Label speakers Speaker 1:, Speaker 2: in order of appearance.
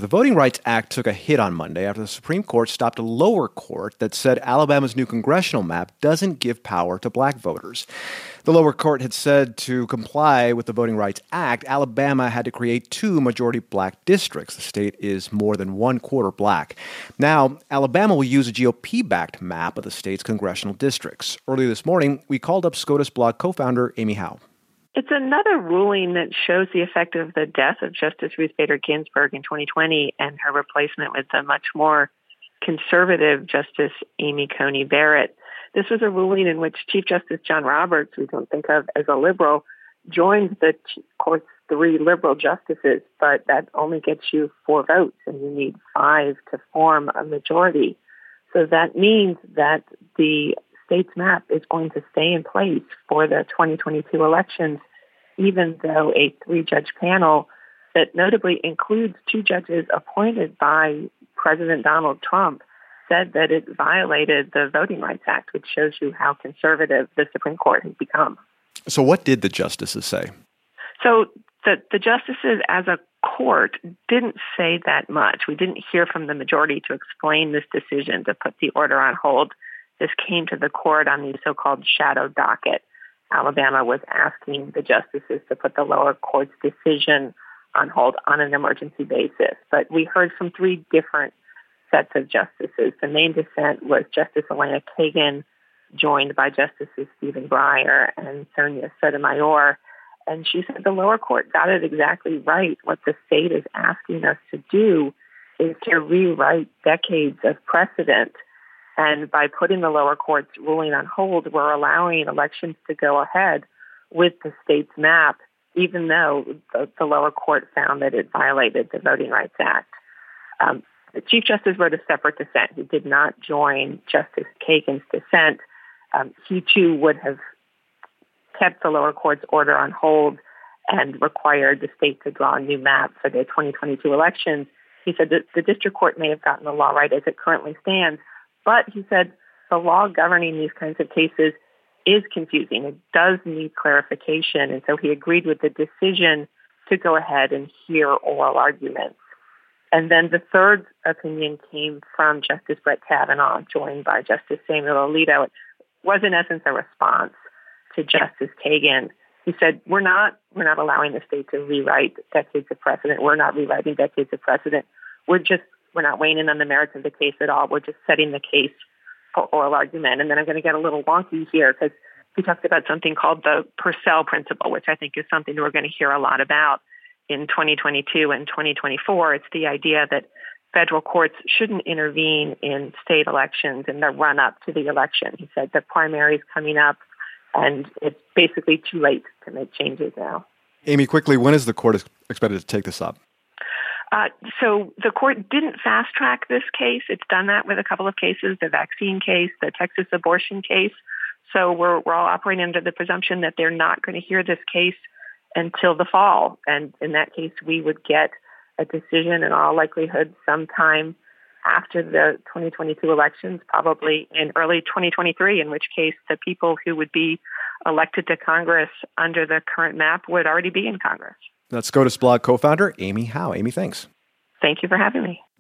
Speaker 1: The Voting Rights Act took a hit on Monday after the Supreme Court stopped a lower court that said Alabama's new congressional map doesn't give power to black voters. The lower court had said to comply with the Voting Rights Act, Alabama had to create 2 majority black districts. The state is more than 1/4 black. Now, Alabama will use a GOP-backed map of the state's congressional districts. Earlier this morning, we called up SCOTUS blog co-founder Amy Howe.
Speaker 2: It's another ruling that shows the effect of the death of Justice Ruth Bader Ginsburg in 2020 and her replacement with the much more conservative Justice Amy Coney Barrett. This was a ruling in which Chief Justice John Roberts, we don't think of as a liberal, joined the court's 3 liberal justices, but that only gets you 4 votes, and you need 5 to form a majority. So that means that the state's map is going to stay in place for the 2022 elections, even though a 3-judge panel that notably includes 2 judges appointed by President Donald Trump said that it violated the Voting Rights Act, which shows you how conservative the Supreme Court has become.
Speaker 1: So what did the justices say?
Speaker 2: So the justices as a court didn't say that much. We didn't hear from the majority to explain this decision to put the order on hold. This came to the court on the so-called shadow docket. Alabama was asking the justices to put the lower court's decision on hold on an emergency basis. But we heard from 3 different sets of justices. The main dissent was Justice Elena Kagan, joined by Justices Stephen Breyer and Sonia Sotomayor. And she said the lower court got it exactly right. What the state is asking us to do is to rewrite decades of precedent. And by putting the lower court's ruling on hold, we're allowing elections to go ahead with the state's map, even though the lower court found that it violated the Voting Rights Act. The Chief Justice wrote a separate dissent. He did not join Justice Kagan's dissent. He, too, would have kept the lower court's order on hold and required the state to draw a new map for the 2022 elections. He said that the district court may have gotten the law right as it currently stands, but he said the law governing these kinds of cases is confusing. It does need clarification, and so he agreed with the decision to go ahead and hear oral arguments. And then the third opinion came from Justice Brett Kavanaugh, joined by Justice Samuel Alito. It was, in essence, a response to Justice Kagan. He said, we're not allowing the state to rewrite decades of precedent. We're not rewriting decades of precedent. We're not weighing in on the merits of the case at all. We're just setting the case for oral argument. And then I'm going to get a little wonky here because he talked about something called the Purcell principle, which I think is something that we're going to hear a lot about in 2022 and 2024. It's the idea that federal courts shouldn't intervene in state elections in the run-up to the election. He said the primary is coming up, and it's basically too late to make changes now.
Speaker 1: Amy, quickly, when is the court expected to take this up?
Speaker 2: So the court didn't fast-track this case. It's done that with a couple of cases, the vaccine case, the Texas abortion case. So we're all operating under the presumption that they're not going to hear this case until the fall. And in that case, we would get a decision in all likelihood sometime after the 2022 elections, probably in early 2023, in which case the people who would be elected to Congress under the current map would already be in Congress.
Speaker 1: That's SCOTUS blog co-founder Amy Howe. Amy, thanks.
Speaker 2: Thank you for having me.